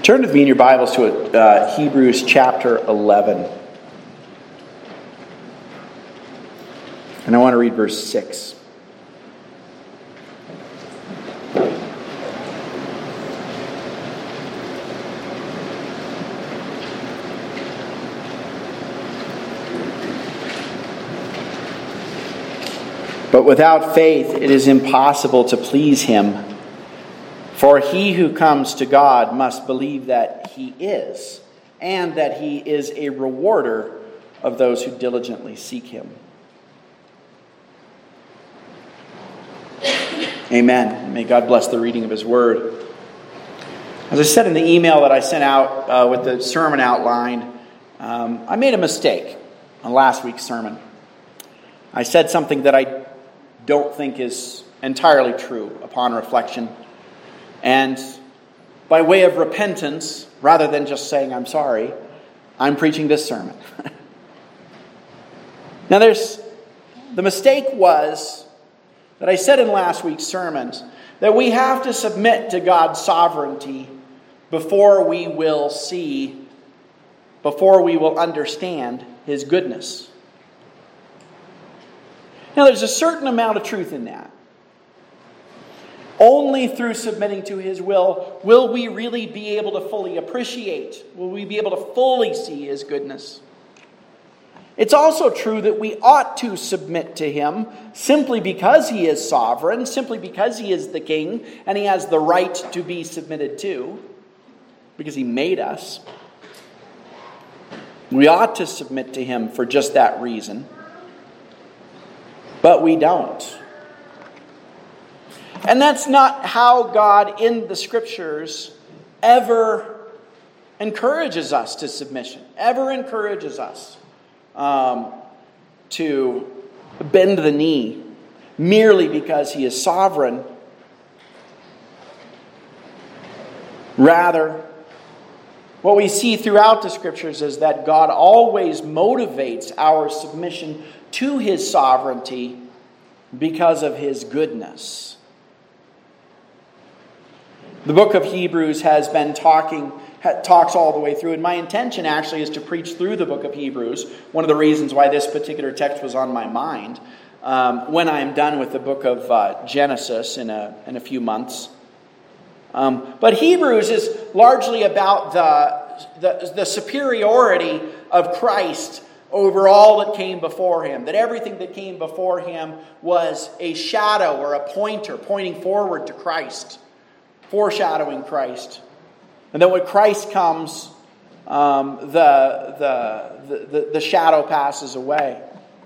Turn with me in your Bibles to Hebrews chapter 11. And I want to read verse 6. But without faith it is impossible to please Him. For he who comes to God must believe that He is, and that He is a rewarder of those who diligently seek Him. Amen. May God bless the reading of His Word. As I said in the email that I sent out with the sermon outline, I made a mistake on last week's sermon. I said something that I don't think is entirely true upon reflection. And by way of repentance, rather than just saying I'm sorry, I'm preaching this sermon. Now the mistake was that I said in last week's sermons that we have to submit to God's sovereignty before we will understand His goodness. Now there's a certain amount of truth in that. Only through submitting to His will we really be able to fully appreciate, will we be able to fully see His goodness. It's also true that we ought to submit to Him simply because He is sovereign, simply because He is the King, and He has the right to be submitted to, because He made us. We ought to submit to Him for just that reason, but we don't. And that's not how God in the Scriptures ever encourages us to submission, ever encourages us to bend the knee merely because He is sovereign. Rather, what we see throughout the Scriptures is that God always motivates our submission to His sovereignty because of His goodness. The book of Hebrews has been talks all the way through, and my intention actually is to preach through the book of Hebrews. One of the reasons why this particular text was on my mind when I'm done with the book of Genesis in a few months. But Hebrews is largely about the superiority of Christ over all that came before Him. That everything that came before Him was a shadow or a pointer pointing forward to Christ, foreshadowing Christ. And then when Christ comes, the shadow passes away.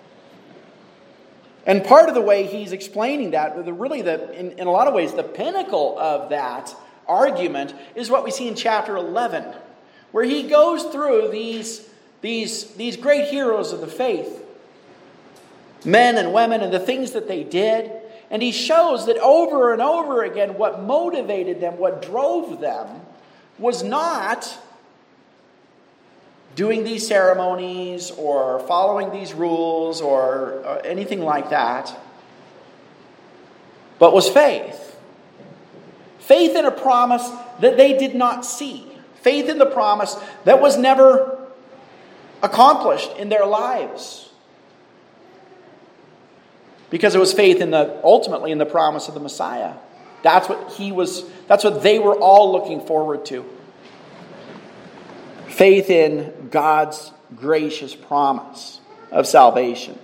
And part of the way he's explaining that, in a lot of ways, the pinnacle of that argument is what we see in chapter 11, where he goes through these great heroes of the faith, men and women, and the things that they did. And he shows that over and over again, what motivated them, what drove them, was not doing these ceremonies or following these rules or anything like that, but was faith. Faith in a promise that they did not see. Faith in the promise that was never accomplished in their lives. Because it was faith ultimately in the promise of the Messiah. That's what they were all looking forward to. Faith in God's gracious promise of salvation.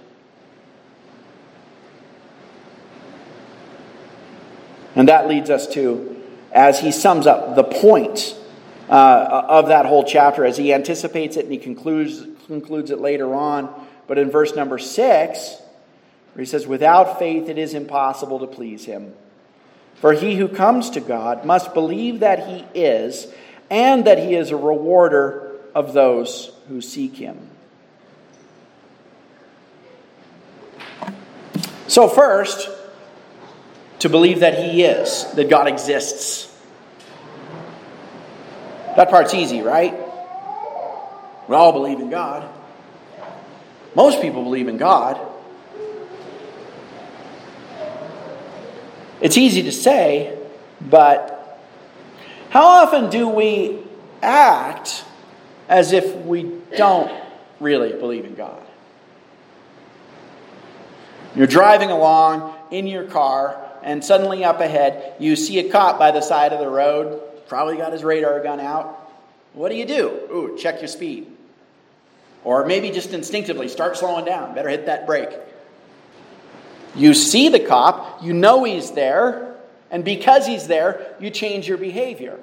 And that leads us to, as he sums up the point of that whole chapter, as he anticipates it and he concludes it later on. But in verse number 6, where he says, without faith it is impossible to please Him. For he who comes to God must believe that He is, and that He is a rewarder of those who seek Him. So first, to believe that He is, that God exists. That part's easy, right? We all believe in God. Most people believe in God. It's easy to say, but how often do we act as if we don't really believe in God. You're driving along in your car, and suddenly up ahead, you see a cop by the side of the road, probably got his radar gun out. What do? Ooh, check your speed. Or maybe just instinctively, start slowing down. Better hit that brake. You see the cop, you know he's there, and because he's there, you change your behavior.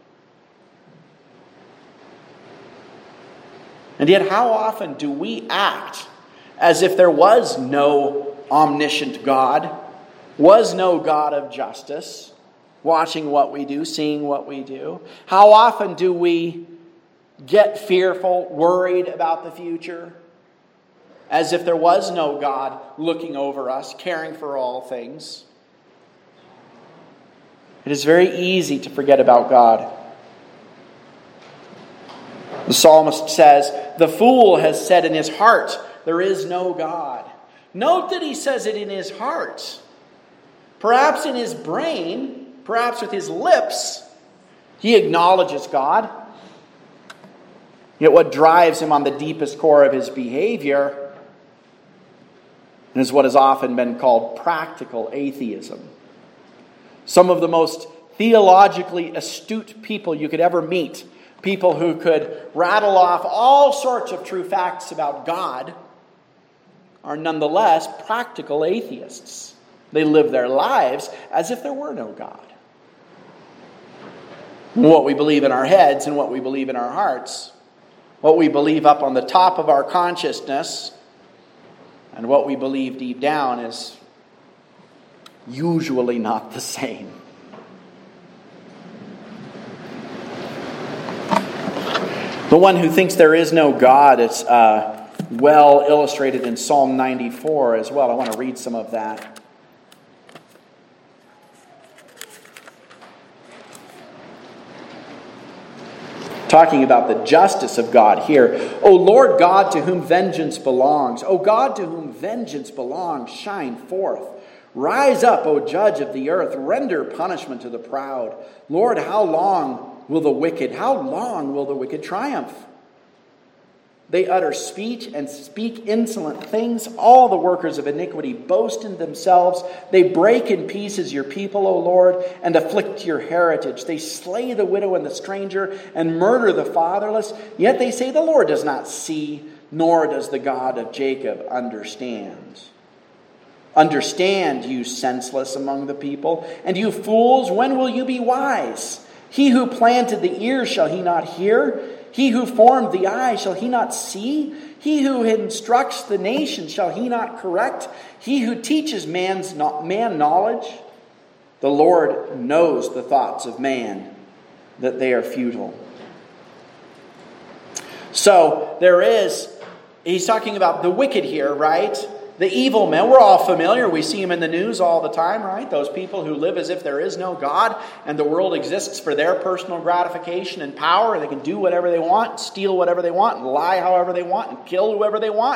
And yet, how often do we act as if there was no omniscient God, was no God of justice, watching what we do, seeing what we do? How often do we get fearful, worried about the future, as if there was no God looking over us, caring for all things? It is very easy to forget about God. The psalmist says, "The fool has said in his heart, there is no God." Note that he says it in his heart. Perhaps in his brain, perhaps with his lips, he acknowledges God. Yet what drives him on the deepest core of his behavior is what has often been called practical atheism. Some of the most theologically astute people you could ever meet, people who could rattle off all sorts of true facts about God, are nonetheless practical atheists. They live their lives as if there were no God. What we believe in our heads and what we believe in our hearts, what we believe up on the top of our consciousness, and what we believe deep down is usually not the same. The one who thinks there is no God, it's well illustrated in Psalm 94 as well. I want to read some of that. Talking about the justice of God here. O Lord God, to whom vengeance belongs. O God, to whom vengeance belongs, shine forth. Rise up, O judge of the earth. Render punishment to the proud. Lord, how long will the wicked triumph? They utter speech and speak insolent things. All the workers of iniquity boast in themselves. They break in pieces your people, O Lord, and afflict your heritage. They slay the widow and the stranger and murder the fatherless. Yet they say the Lord does not see, nor does the God of Jacob understand. Understand, you senseless among the people, and you fools, when will you be wise? He who planted the ear, shall he not hear? He who formed the eye, shall he not see? He who instructs the nation, shall he not correct? He who teaches man knowledge? The Lord knows the thoughts of man, that they are futile. So he's talking about the wicked here, right? The evil men, we're all familiar. We see them in the news all the time, right? Those people who live as if there is no God and the world exists for their personal gratification and power. And they can do whatever they want, steal whatever they want, and lie however they want, and kill whoever they want.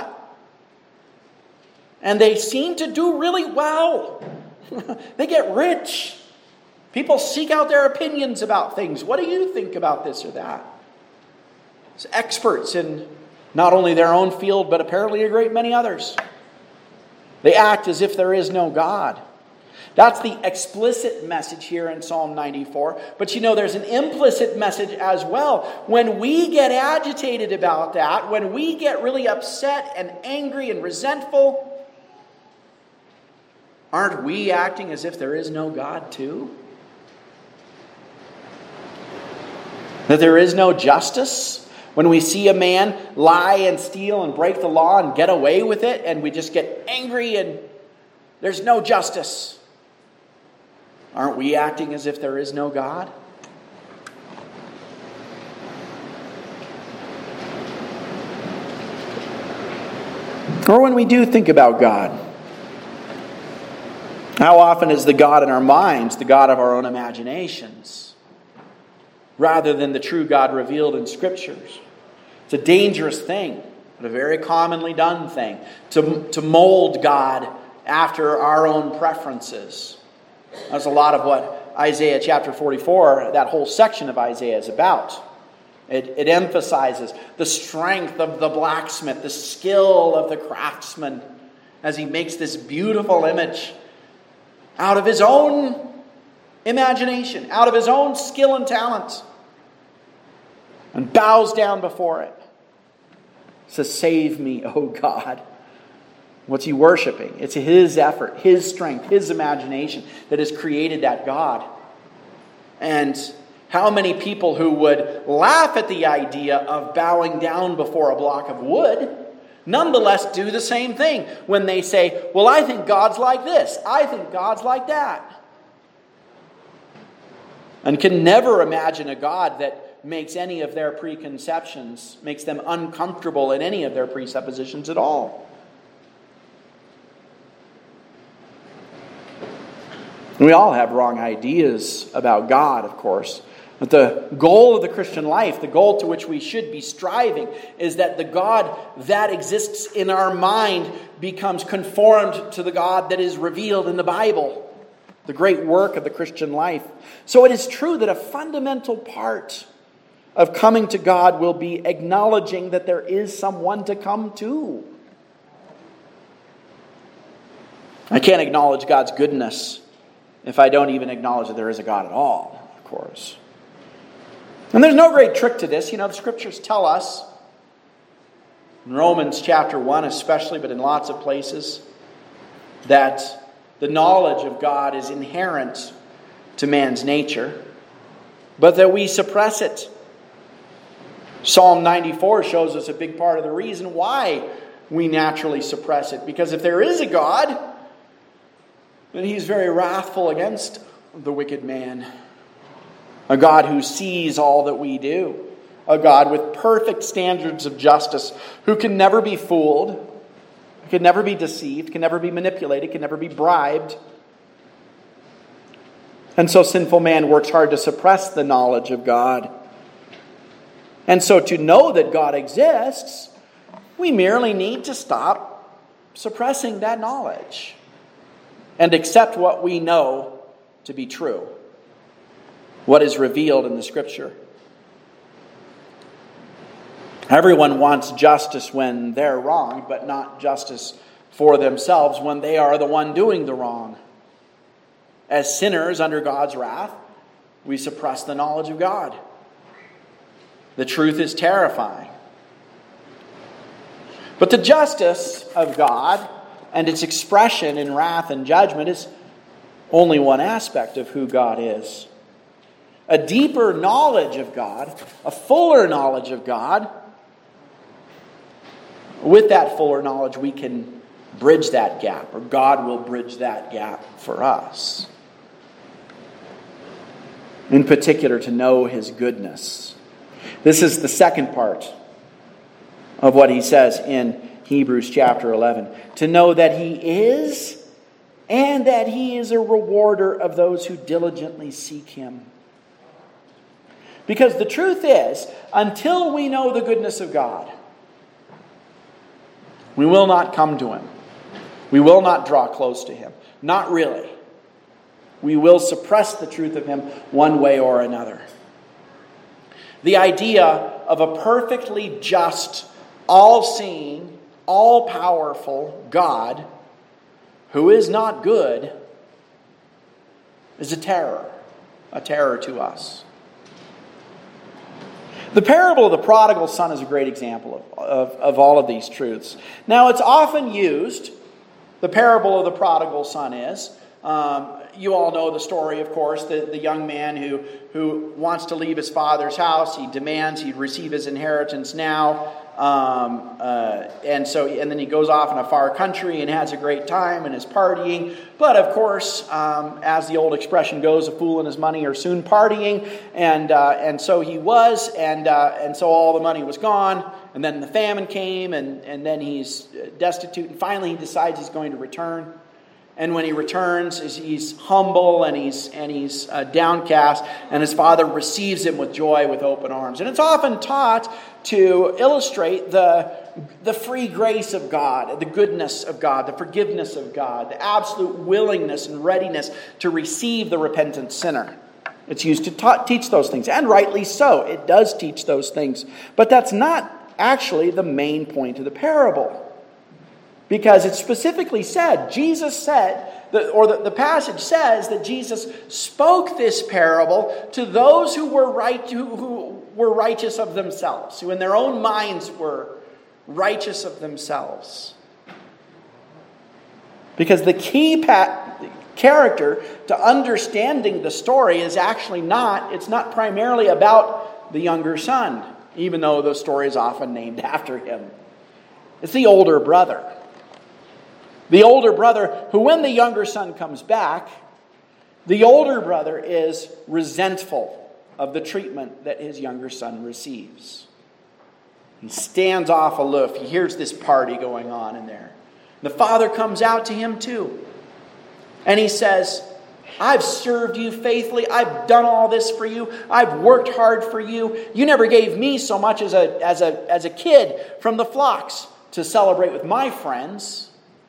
And they seem to do really well. They get rich. People seek out their opinions about things. What do you think about this or that? It's experts in not only their own field, but apparently a great many others. They act as if there is no God. That's the explicit message here in Psalm 94. But there's an implicit message as well. When we get agitated about that, when we get really upset and angry and resentful, aren't we acting as if there is no God too? That there is no justice? When we see a man lie and steal and break the law and get away with it, and we just get angry and there's no justice, aren't we acting as if there is no God? Or when we do think about God, how often is the God in our minds the God of our own imaginations, rather than the true God revealed in Scriptures? It's a dangerous thing, but a very commonly done thing, to mold God after our own preferences. That's a lot of what Isaiah chapter 44, that whole section of Isaiah, is about. It emphasizes the strength of the blacksmith, the skill of the craftsman, as he makes this beautiful image out of his own imagination, out of his own skill and talent, and bows down before it. Says, "Save me, O God." What's he worshiping? It's his effort, his strength, his imagination that has created that God. And how many people who would laugh at the idea of bowing down before a block of wood, nonetheless do the same thing when they say, "Well, I think God's like this. I think God's like that." And can never imagine a God that makes any of their preconceptions, makes them uncomfortable in any of their presuppositions at all. We all have wrong ideas about God, of course. But the goal of the Christian life, the goal to which we should be striving, is that the God that exists in our mind becomes conformed to the God that is revealed in the Bible. The great work of the Christian life. So it is true that a fundamental part of coming to God will be acknowledging that there is someone to come to. I can't acknowledge God's goodness if I don't even acknowledge that there is a God at all, of course. And there's no great trick to this. The Scriptures tell us, in Romans chapter 1 especially, but in lots of places, that the knowledge of God is inherent to man's nature, but that we suppress it. Psalm 94 shows us a big part of the reason why we naturally suppress it. Because if there is a God, then He's very wrathful against the wicked man. A God who sees all that we do. A God with perfect standards of justice, who can never be fooled, can never be deceived, can never be manipulated, can never be bribed. And so sinful man works hard to suppress the knowledge of God. And so to know that God exists, we merely need to stop suppressing that knowledge and accept what we know to be true. What is revealed in the Scripture. Everyone wants justice when they're wrong, but not justice for themselves when they are the one doing the wrong. As sinners under God's wrath, we suppress the knowledge of God. The truth is terrifying. But the justice of God and its expression in wrath and judgment is only one aspect of who God is. A deeper knowledge of God, a fuller knowledge of God. With that fuller knowledge, we can bridge that gap, or God will bridge that gap for us. In particular, to know His goodness. This is the second part of what he says in Hebrews chapter 11. To know that He is, and that He is a rewarder of those who diligently seek Him. Because the truth is, until we know the goodness of God, we will not come to Him. We will not draw close to Him. Not really. We will suppress the truth of Him one way or another. The idea of a perfectly just, all-seeing, all-powerful God who is not good is a terror to us. The parable of the prodigal son is a great example of all of these truths. Now, it's often used, the parable of the prodigal son is, you all know the story, of course, the young man who wants to leave his father's house. He demands he'd receive his inheritance now. And then he goes off in a far country and has a great time and is partying. But of course, as the old expression goes, a fool and his money are soon partying. And so he was, and so all the money was gone. And then the famine came, and then he's destitute. And finally, he decides he's going to return. And when he returns, he's humble and he's downcast, and his father receives him with joy, with open arms. And it's often taught to illustrate the free grace of God, the goodness of God, the forgiveness of God, the absolute willingness and readiness to receive the repentant sinner. It's used to teach those things, and rightly so. It does teach those things. But that's not actually the main point of the parable. Because it specifically said, Jesus said, the passage says that Jesus spoke this parable to those who were righteous of themselves, who in their own minds were righteous of themselves. Because the key character to understanding the story is actually it's not primarily about the younger son, even though the story is often named after him. It's the older brother. The older brother who, when the younger son comes back, the older brother is resentful of the treatment that his younger son receives. He stands off aloof. He hears this party going on in there. The father comes out to him too. And he says, I've served you faithfully. I've done all this for you. I've worked hard for you. You never gave me so much as a kid from the flocks to celebrate with my friends.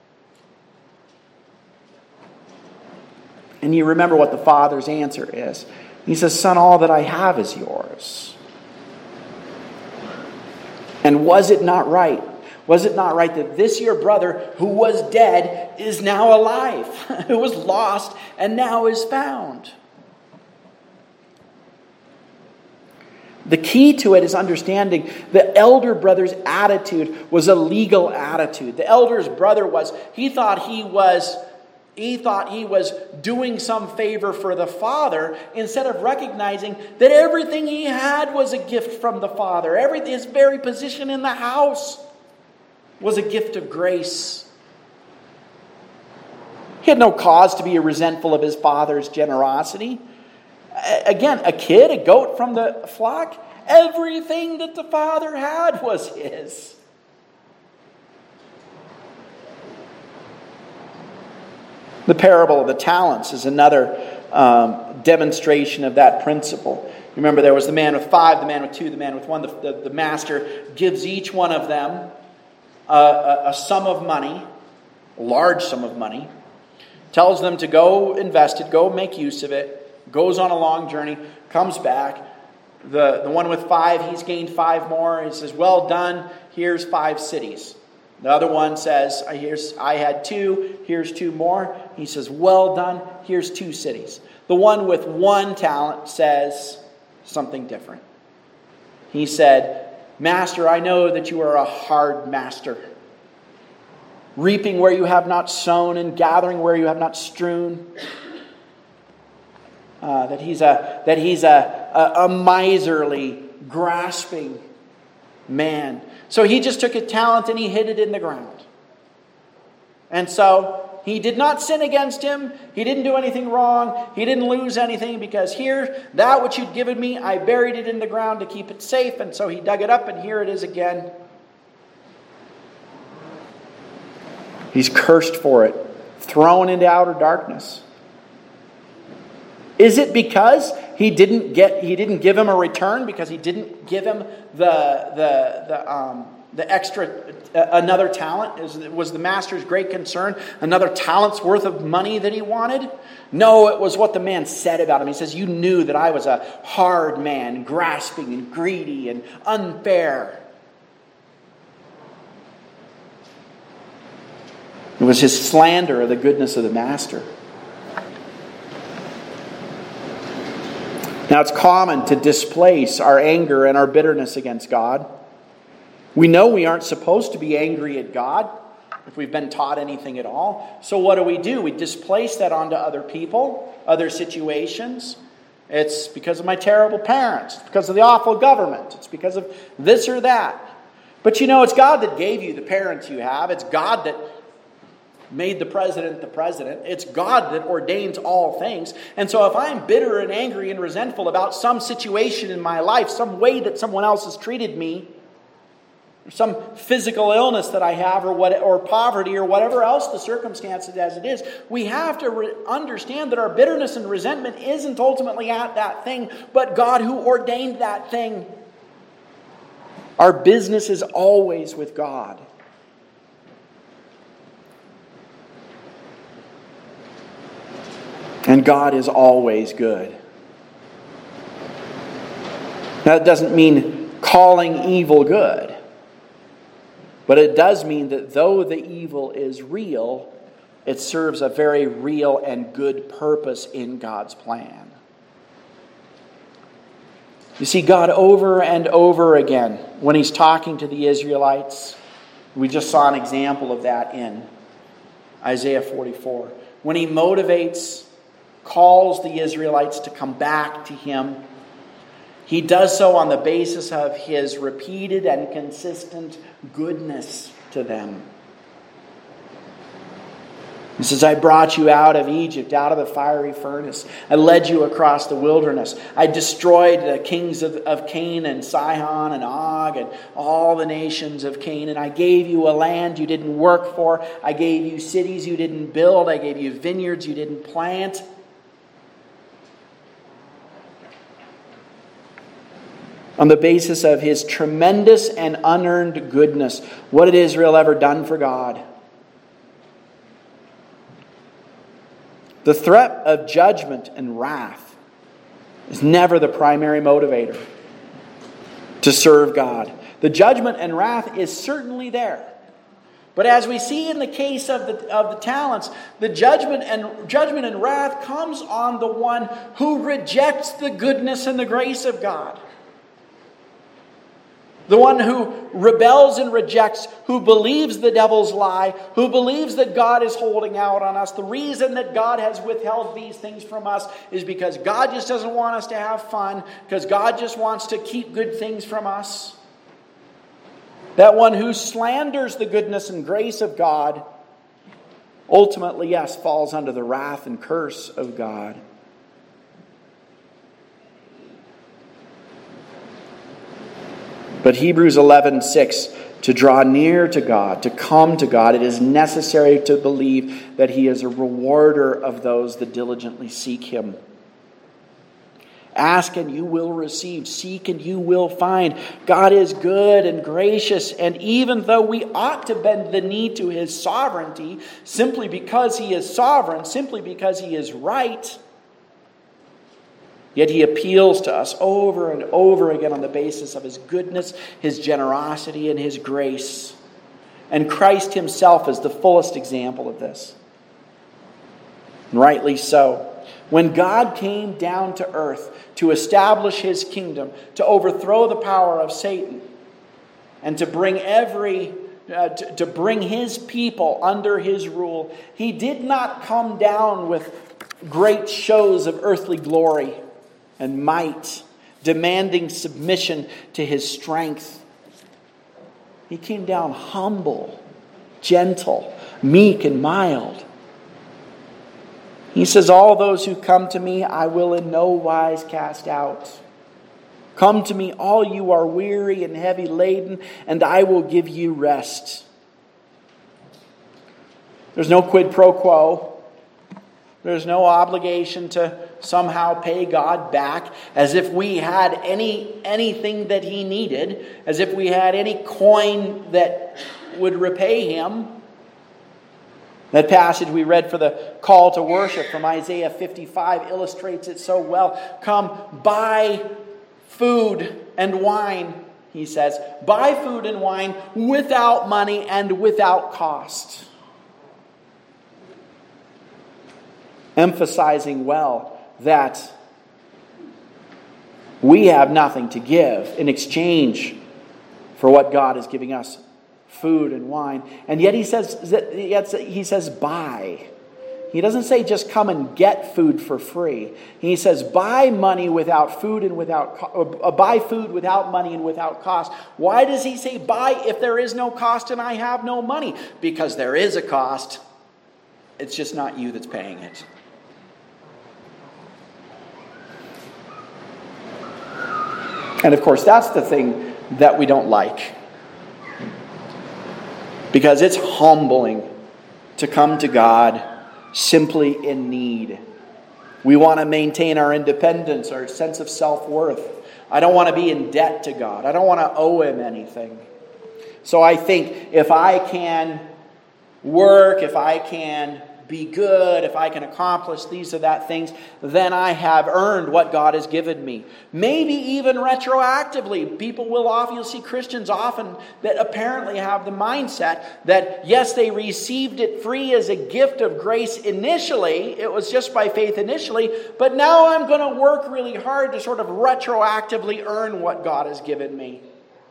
And you remember what the father's answer is. He says, son, all that I have is yours. And was it not right? Was it not right that this your brother who was dead is now alive, who was lost and now is found? The key to it is understanding the elder brother's attitude was a legal attitude. The elder's brother he thought he was doing some favor for the father instead of recognizing that everything he had was a gift from the father. His very position in the house was a gift of grace. He had no cause to be resentful of his father's generosity. Again, a kid, a goat from the flock, everything that the father had was his. The parable of the talents is another demonstration of that principle. Remember, there was the man with 5, the man with 2, the man with 1. The master gives each one of them a sum of money, a large sum of money, tells them to go invest it, go make use of it, goes on a long journey, comes back. The one with 5, he's gained 5 more. He says, well done, here's 5 cities. The other one says, I had 2, here's 2 more. He says, well done, here's 2 cities. The one with 1 talent says something different. He said, Master, I know that you are a hard master, reaping where you have not sown and gathering where you have not strewn. That he's a miserly, grasping man. So he just took a talent and he hid it in the ground. And so he did not sin against him. He didn't do anything wrong. He didn't lose anything because here, that which you'd given me, I buried it in the ground to keep it safe. And so he dug it up and here it is again. He's cursed for it, thrown into outer darkness. Is it because he didn't give him a return, because he didn't give him the extra another talent? Was the master's great concern another talent's worth of money that he wanted? No, it was what the man said about him. He says, you knew that I was a hard man, grasping and greedy and unfair. It was his slander of the goodness of the master. Now, it's common to displace our anger and our bitterness against God. We know we aren't supposed to be angry at God if we've been taught anything at all. So what do? We displace that onto other people, other situations. It's because of my terrible parents. It's because of the awful government. It's because of this or that. But it's God that gave you the parents you have. It's God that made the president the president. It's God that ordains all things. And so if I'm bitter and angry and resentful about some situation in my life, some way that someone else has treated me, or some physical illness that I have, or poverty, or whatever else the circumstances as it is, we have to understand that our bitterness and resentment isn't ultimately at that thing, but God who ordained that thing. Our business is always with God. And God is always good. That doesn't mean calling evil good. But it does mean that though the evil is real, it serves a very real and good purpose in God's plan. You see, God over and over again, when He's talking to the Israelites, we just saw an example of that in Isaiah 44. When He motivates, calls the Israelites to come back to Him, He does so on the basis of His repeated and consistent goodness to them. He says, I brought you out of Egypt, out of the fiery furnace. I led you across the wilderness. I destroyed the kings of Canaan, Sihon and Og, and all the nations of Canaan. I gave you a land you didn't work for. I gave you cities you didn't build. I gave you vineyards you didn't plant. On the basis of His tremendous and unearned goodness. What had Israel ever done for God? The threat of judgment and wrath is never the primary motivator to serve God. The judgment and wrath is certainly there. But as we see in the case of the talents, the judgment and wrath comes on the one who rejects the goodness and the grace of God. The one who rebels and rejects, who believes the devil's lie, who believes that God is holding out on us. The reason that God has withheld these things from us is because God just doesn't want us to have fun, because God just wants to keep good things from us. That one who slanders the goodness and grace of God ultimately, yes, falls under the wrath and curse of God. But Hebrews 11:6, to draw near to God, to come to God, it is necessary to believe that He is a rewarder of those that diligently seek Him. Ask and you will receive. Seek and you will find. God is good and gracious, and even though we ought to bend the knee to His sovereignty, simply because He is sovereign, simply because He is right, yet He appeals to us over and over again on the basis of His goodness, His generosity, and His grace. And Christ Himself is the fullest example of this. And rightly so. When God came down to earth to establish His kingdom, to overthrow the power of Satan, and to bring His people under His rule, He did not come down with great shows of earthly glory and might, demanding submission to His strength. He came down humble, gentle, meek, and mild. He says, all those who come to me, I will in no wise cast out. Come to me, all you are weary and heavy laden, and I will give you rest. There's no quid pro quo. There's no obligation to somehow pay God back, as if we had anything that He needed, as if we had any coin that would repay Him. That passage we read for the call to worship from Isaiah 55 illustrates it so well. Come, buy food and wine, He says. Buy food and wine without money and without cost. Emphasizing well that we have nothing to give in exchange for what God is giving us, food and wine. And yet He says buy. He doesn't say just come and get food for free. He says buy money without food and buy food without money and without cost. Why does He say buy if there is no cost and I have no money? Because there is a cost. It's just not you that's paying it. And of course, that's the thing that we don't like. Because it's humbling to come to God simply in need. We want to maintain our independence, our sense of self-worth. I don't want to be in debt to God. I don't want to owe Him anything. So I think if I can work, if I can be good, if I can accomplish these or that things, then I have earned what God has given me. Maybe even retroactively. You'll see Christians often that apparently have the mindset that, yes, they received it free as a gift of grace initially. It was just by faith initially. But now I'm going to work really hard to sort of retroactively earn what God has given me.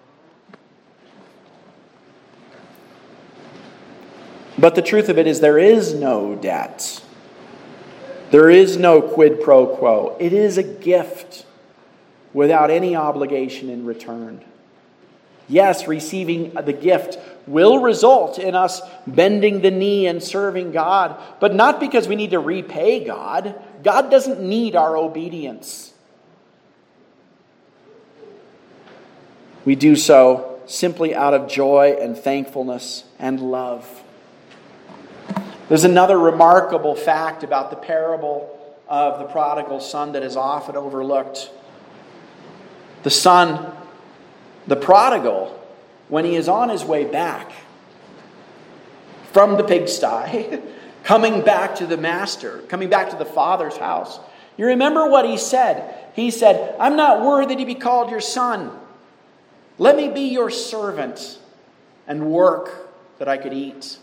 But the truth of it is there is no debt. There is no quid pro quo. It is a gift without any obligation in return. Yes, receiving the gift will result in us bending the knee and serving God, but not because we need to repay God. God doesn't need our obedience. We do so simply out of joy and thankfulness and love. There's another remarkable fact about the parable of the prodigal son that is often overlooked. The son, the prodigal, when he is on his way back from the pigsty, coming back to the master, coming back to the father's house, you remember what he said? He said, "I'm not worthy to be called your son. Let me be your servant and work that I could eat."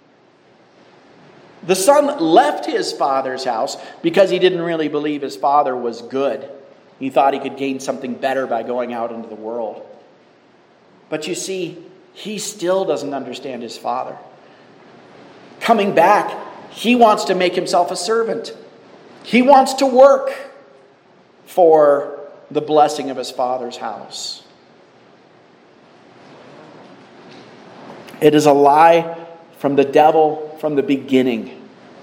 The son left his father's house because he didn't really believe his father was good. He thought he could gain something better by going out into the world. But you see, he still doesn't understand his father. Coming back, he wants to make himself a servant. He wants to work for the blessing of his father's house. It is a lie from the devil from the beginning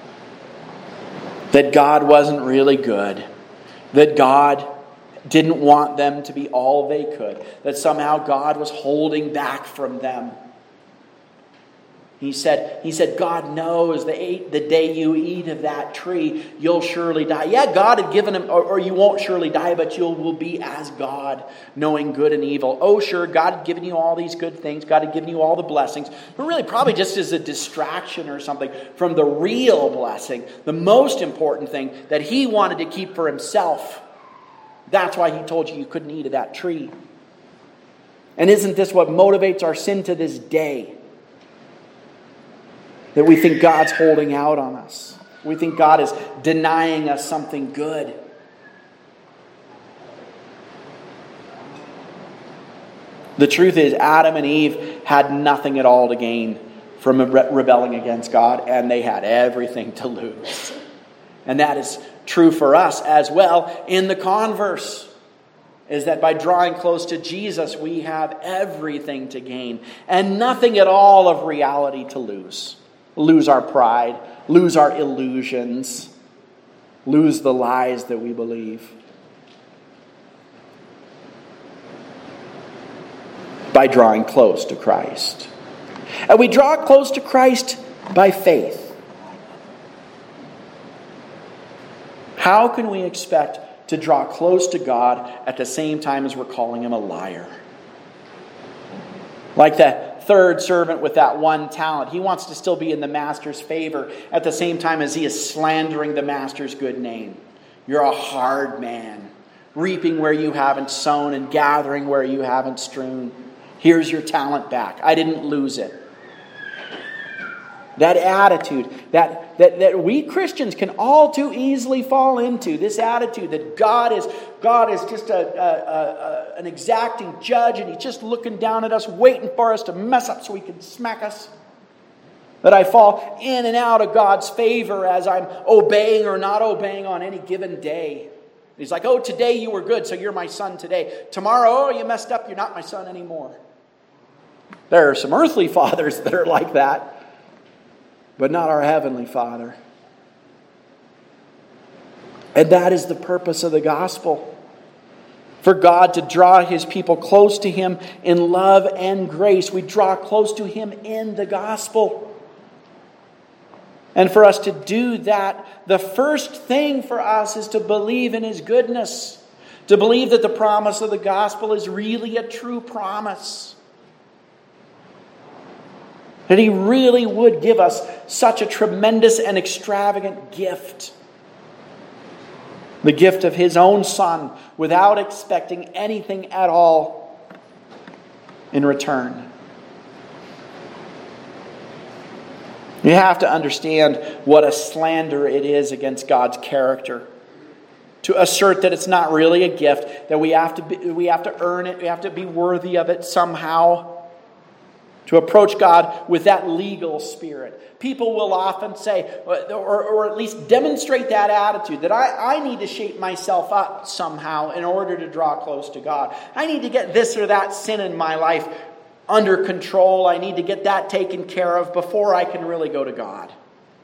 that God wasn't really good, that God didn't want them to be all they could, that somehow God was holding back from them. He said, God knows the day you eat of that tree, you'll surely die. Yeah, God had given him, or you won't surely die, but you will be as God, knowing good and evil. Oh, sure, God had given you all these good things. God had given you all the blessings. But really, probably just as a distraction or something from the real blessing, the most important thing that he wanted to keep for himself. That's why he told you couldn't eat of that tree. And isn't this what motivates our sin to this day? That we think God's holding out on us. We think God is denying us something good. The truth is, Adam and Eve had nothing at all to gain from rebelling against God, and they had everything to lose. And that is true for us as well in the converse. Is that by drawing close to Jesus, we have everything to gain and nothing at all of reality to lose. Lose our pride, lose our illusions, lose the lies that we believe. By drawing close to Christ. And we draw close to Christ by faith. How can we expect to draw close to God at the same time as we're calling him a liar? Like that third servant with that one talent. He wants to still be in the master's favor at the same time as he is slandering the master's good name. You're a hard man, reaping where you haven't sown and gathering where you haven't strewn. Here's your talent back. I didn't lose it. That attitude that we Christians can all too easily fall into. This attitude that God is just an exacting judge and he's just looking down at us, waiting for us to mess up so he can smack us. That I fall in and out of God's favor as I'm obeying or not obeying on any given day. He's like, oh, today you were good, so you're my son today. Tomorrow, oh, you messed up, you're not my son anymore. There are some earthly fathers that are like that. But not our Heavenly Father. And that is the purpose of the gospel. For God to draw his people close to him in love and grace. We draw close to him in the gospel. And for us to do that, the first thing for us is to believe in his goodness. To believe that the promise of the gospel is really a true promise. That He really would give us such a tremendous and extravagant gift. The gift of His own Son without expecting anything at all in return. You have to understand what a slander it is against God's character. To assert that it's not really a gift, that we have to earn it, we have to be worthy of it somehow. To approach God with that legal spirit. People will often say, or at least demonstrate that attitude, that I need to shape myself up somehow in order to draw close to God. I need to get this or that sin in my life under control. I need to get that taken care of before I can really go to God.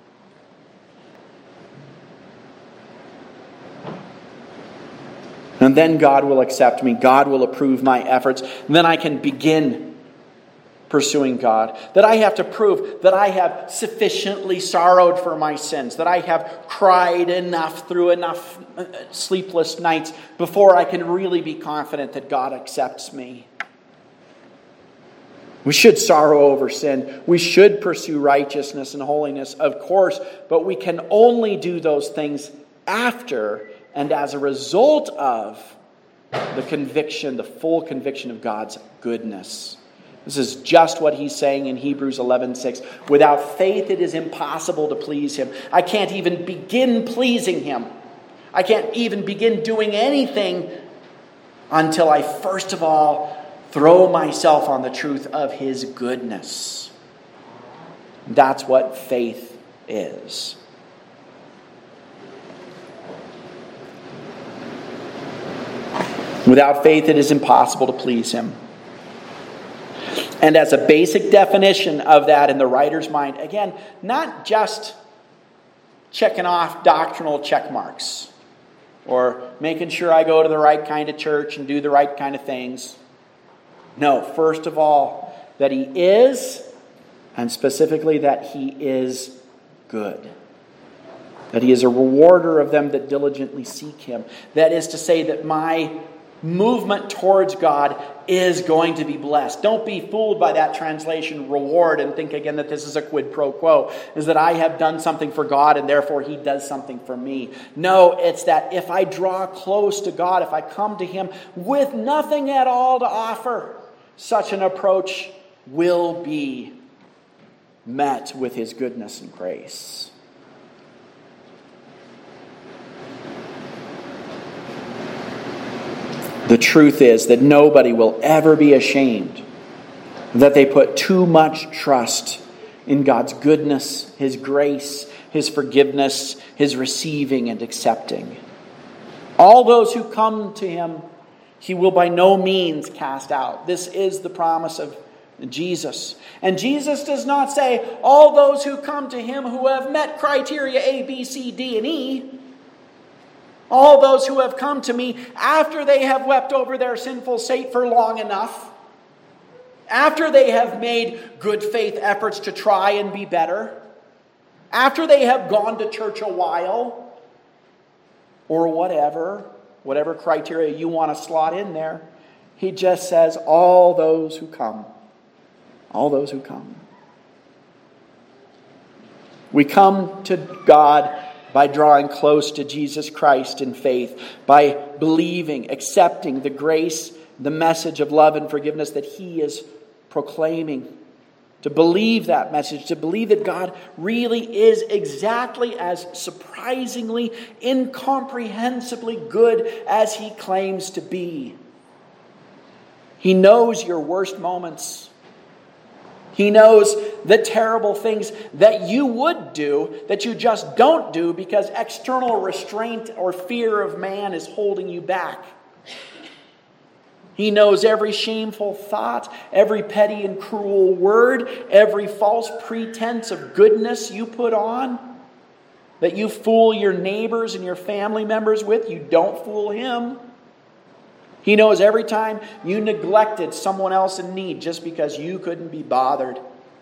And then God will accept me. God will approve my efforts. And then I can begin pursuing God. That I have to prove that I have sufficiently sorrowed for my sins. That I have cried enough through enough sleepless nights before I can really be confident that God accepts me. We should sorrow over sin. We should pursue righteousness and holiness, of course. But we can only do those things after and as a result of the conviction, the full conviction of God's goodness. This is just what he's saying in Hebrews 11:6. Without faith, it is impossible to please Him. I can't even begin pleasing Him. I can't even begin doing anything until I first of all throw myself on the truth of His goodness. That's what faith is. Without faith, it is impossible to please Him. And as a basic definition of that in the writer's mind, again, not just checking off doctrinal check marks or making sure I go to the right kind of church and do the right kind of things. No, first of all, that He is, and specifically that He is good. That He is a rewarder of them that diligently seek Him. That is to say that my movement towards God is going to be blessed. Don't be fooled by that translation, reward, and think again that this is a quid pro quo. Is that I have done something for God and therefore He does something for me. No, it's that if I draw close to God, if I come to Him with nothing at all to offer, such an approach will be met with His goodness and grace. The truth is that nobody will ever be ashamed that they put too much trust in God's goodness, His grace, His forgiveness, His receiving and accepting. All those who come to Him, He will by no means cast out. This is the promise of Jesus. And Jesus does not say, all those who come to Him who have met criteria A, B, C, D, and E, all those who have come to me after they have wept over their sinful state for long enough, after they have made good faith efforts to try and be better, after they have gone to church a while, or whatever criteria you want to slot in there, He just says, all those who come. All those who come. We come to God by drawing close to Jesus Christ in faith, by believing, accepting the grace, the message of love and forgiveness that He is proclaiming. To believe that message, to believe that God really is exactly as surprisingly, incomprehensibly good as He claims to be. He knows your worst moments. He knows the terrible things that you would do that you just don't do because external restraint or fear of man is holding you back. He knows every shameful thought, every petty and cruel word, every false pretense of goodness you put on, that you fool your neighbors and your family members with. You don't fool Him. He knows every time you neglected someone else in need just because you couldn't be bothered.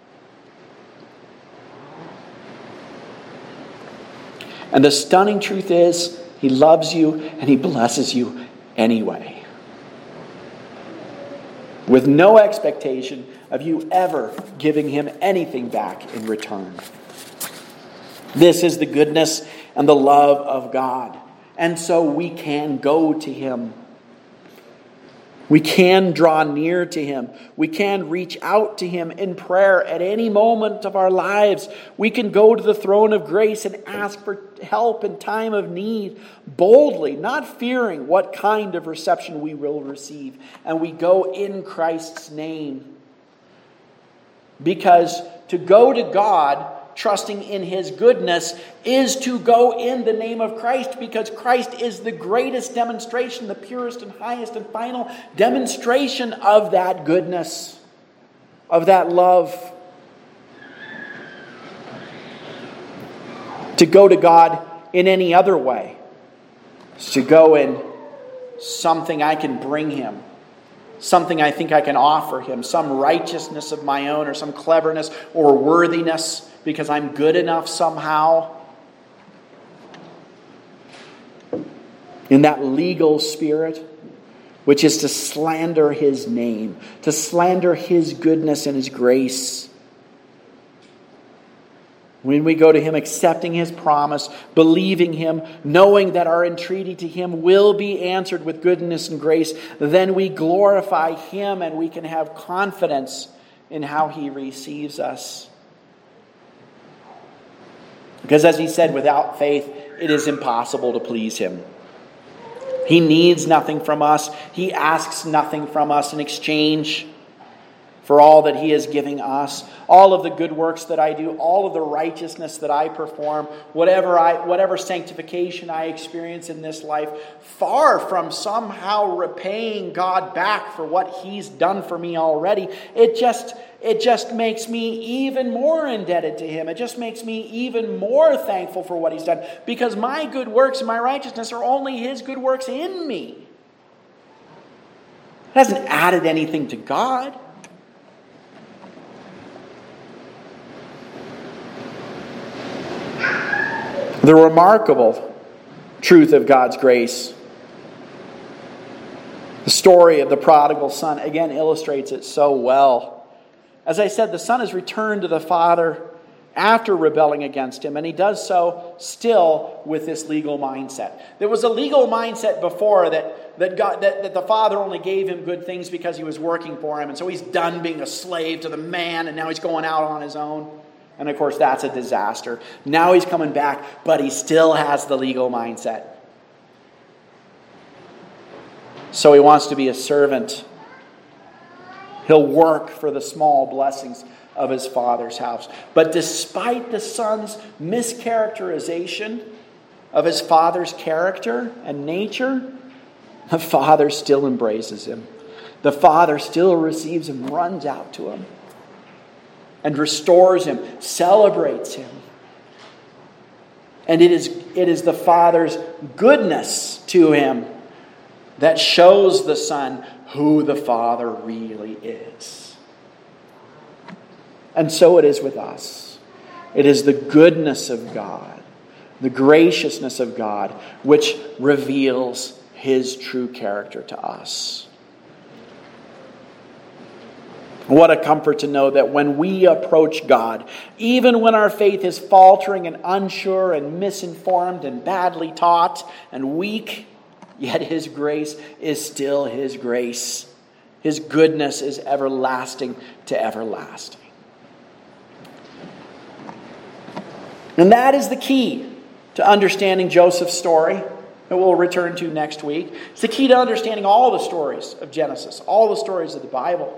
And the stunning truth is, He loves you and He blesses you anyway. with no expectation of you ever giving him anything back in return. This is the goodness and the love of God. And so we can go to him. We can draw near to him. We can reach out to him in prayer at any moment of our lives. We can go to the throne of grace and ask for help in time of need, boldly, not fearing what kind of reception we will receive. And we go in Christ's name. Because to go to God, trusting in his goodness, is to go in the name of Christ, because Christ is the greatest demonstration, the purest and highest and final demonstration of that goodness, of that love. To go to God in any other way is to go in something I can bring him, something I think I can offer him, some righteousness of my own or some cleverness or worthiness, because I'm good enough somehow. In that legal spirit, which is to slander his name, to slander his goodness and his grace. When we go to him accepting his promise, believing him, knowing that our entreaty to him will be answered with goodness and grace, then we glorify him and we can have confidence in how he receives us. Because as he said, without faith, it is impossible to please him. He needs nothing from us. He asks nothing from us in exchange for all that he is giving us. All of the good works that I do, all of the righteousness that I perform, whatever sanctification I experience in this life, far from somehow repaying God back for what he's done for me already. It just makes me even more indebted to him. It just makes me even more thankful for what he's done, because my good works and my righteousness are only his good works in me. It hasn't added anything to God. The remarkable truth of God's grace, the story of the prodigal son, again illustrates it so well. As I said, the son is returned to the father after rebelling against him, and he does so still with this legal mindset. There was a legal mindset before that the father only gave him good things because he was working for him, and so he's done being a slave to the man, and now he's going out on his own. And of course, that's a disaster. Now he's coming back, but he still has the legal mindset. So he wants to be a servant. He'll work for the small blessings of his father's house. But despite the son's mischaracterization of his father's character and nature, the father still embraces him. The father still receives him, runs out to him, and restores him, celebrates him. And it is the Father's goodness to him that shows the Son who the Father really is. And so it is with us. It is the goodness of God, the graciousness of God, which reveals his true character to us. What a comfort to know that when we approach God, even when our faith is faltering and unsure and misinformed and badly taught and weak, yet his grace is still his grace. His goodness is everlasting to everlasting. And that is the key to understanding Joseph's story that we'll return to next week. It's the key to understanding all the stories of Genesis, all the stories of the Bible.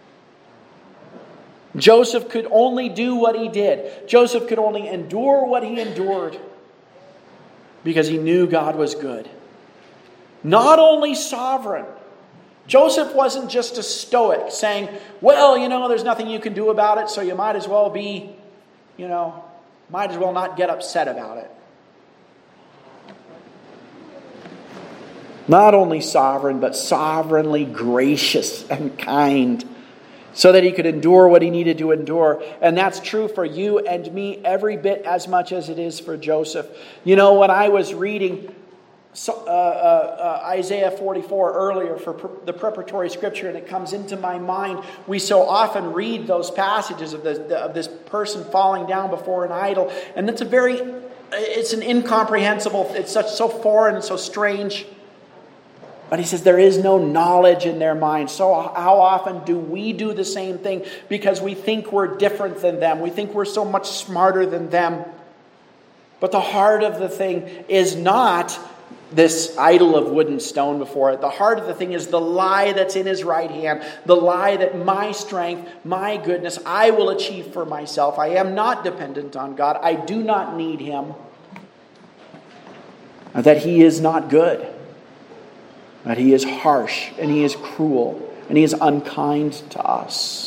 Joseph could only do what he did. Joseph could only endure what he endured because he knew God was good. Not only sovereign. Joseph wasn't just a stoic saying, well, there's nothing you can do about it, so you might as well not get upset about it. Not only sovereign, but sovereignly gracious and kind, so that he could endure what he needed to endure. And that's true for you and me every bit as much as it is for Joseph. When I was reading Isaiah 44 earlier for the preparatory scripture, and it comes into my mind. We so often read those passages of this person falling down before an idol, and it's an incomprehensible, it's so foreign and so strange. But he says there is no knowledge in their mind. So how often do we do the same thing because we think we're different than them? We think we're so much smarter than them. But the heart of the thing is not this idol of wood and stone before it. The heart of the thing is the lie that's in his right hand. The lie that my strength, my goodness, I will achieve for myself. I am not dependent on God. I do not need Him. That He is not good. That He is harsh and He is cruel and He is unkind to us.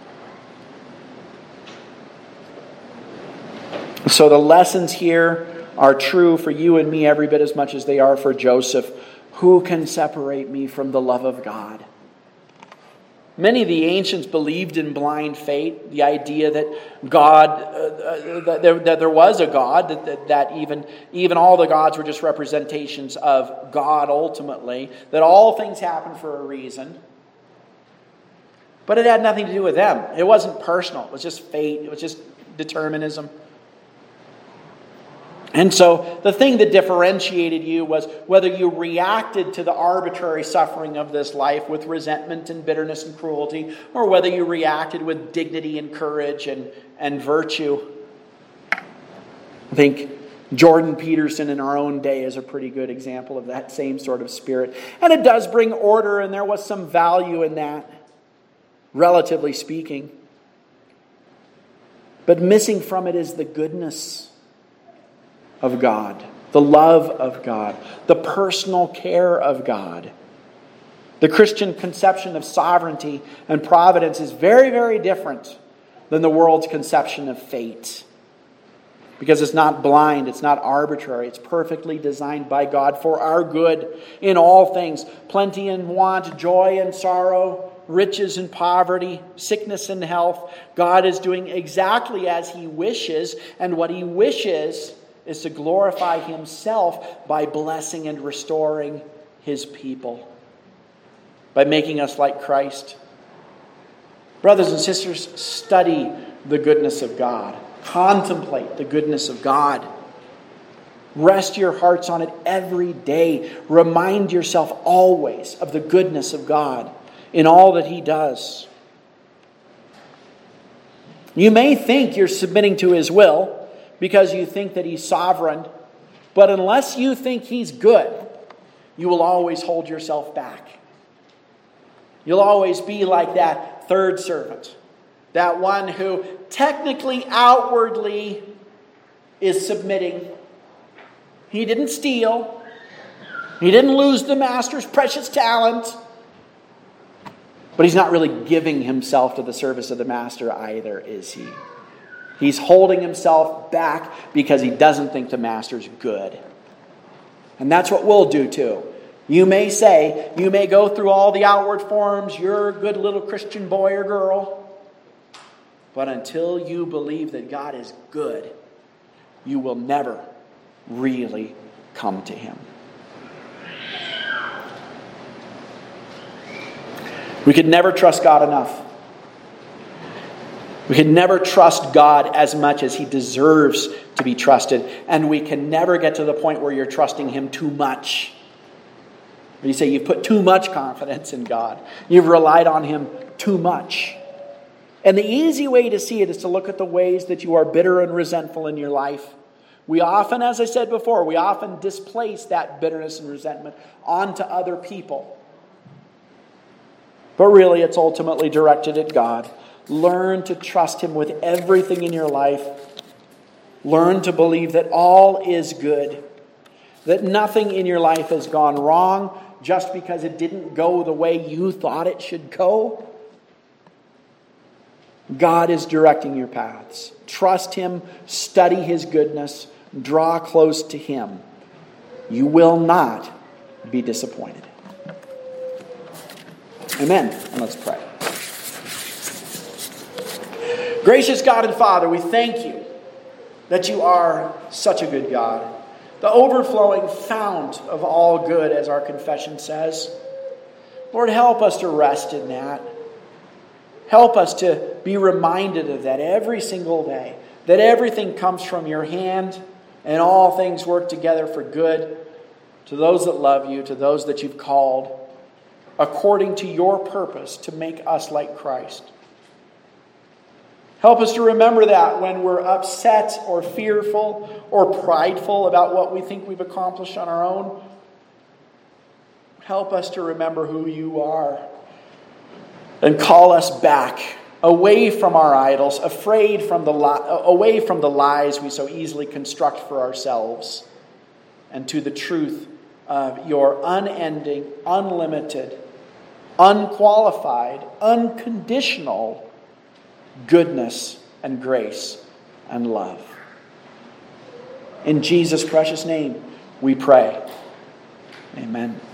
So the lessons here are true for you and me every bit as much as they are for Joseph. Who can separate me from the love of God? Many of the ancients believed in blind fate, the idea that God, that there was a God, that even all the gods were just representations of God ultimately, that all things happen for a reason. But it had nothing to do with them. It wasn't personal. It was just fate. It was just determinism. And so the thing that differentiated you was whether you reacted to the arbitrary suffering of this life with resentment and bitterness and cruelty, or whether you reacted with dignity and courage and virtue. I think Jordan Peterson in our own day is a pretty good example of that same sort of spirit. And it does bring order, and there was some value in that, relatively speaking. But missing from it is the goodness of God, the love of God, the personal care of God. The Christian conception of sovereignty and providence is very, very different than the world's conception of fate. Because it's not blind, it's not arbitrary, it's perfectly designed by God for our good in all things. Plenty and want, joy and sorrow, riches and poverty, sickness and health. God is doing exactly as He wishes, and what He wishes is to glorify Himself by blessing and restoring His people, by making us like Christ. Brothers and sisters, study the goodness of God. Contemplate the goodness of God. Rest your hearts on it every day. Remind yourself always of the goodness of God in all that He does. You may think you're submitting to His will because you think that He's sovereign, but unless you think He's good, you will always hold yourself back. You'll always be like that third servant, that one who technically, outwardly is submitting. He didn't steal. He didn't lose the master's precious talent. But he's not really giving himself to the service of the master either, is he? He's holding himself back because he doesn't think the master's good. And that's what we'll do too. You may say, you may go through all the outward forms, you're a good little Christian boy or girl. But until you believe that God is good, you will never really come to Him. We could never trust God enough. We can never trust God as much as He deserves to be trusted. And we can never get to the point where you're trusting Him too much. You say you've put too much confidence in God. You've relied on Him too much. And the easy way to see it is to look at the ways that you are bitter and resentful in your life. We often, as I said before, we often displace that bitterness and resentment onto other people. But really, it's ultimately directed at God. Learn to trust Him with everything in your life. Learn to believe that all is good. That nothing in your life has gone wrong just because it didn't go the way you thought it should go. God is directing your paths. Trust Him. Study His goodness. Draw close to Him. You will not be disappointed. Amen. And let's pray. Gracious God and Father, we thank You that You are such a good God. the overflowing fount of all good, as our confession says. Lord, help us to rest in that. Help us to be reminded of that every single day, that everything comes from your hand and all things work together for good to those that love you, to those that you've called, according to your purpose to make us like Christ. Help us to remember that when we're upset or fearful or prideful about what we think we've accomplished on our own. Help us to remember who you are and call us back away from our idols, away from the lies we so easily construct for ourselves, and to the truth of your unending, unlimited, unqualified, unconditional goodness and grace and love. In Jesus' precious name we pray. Amen.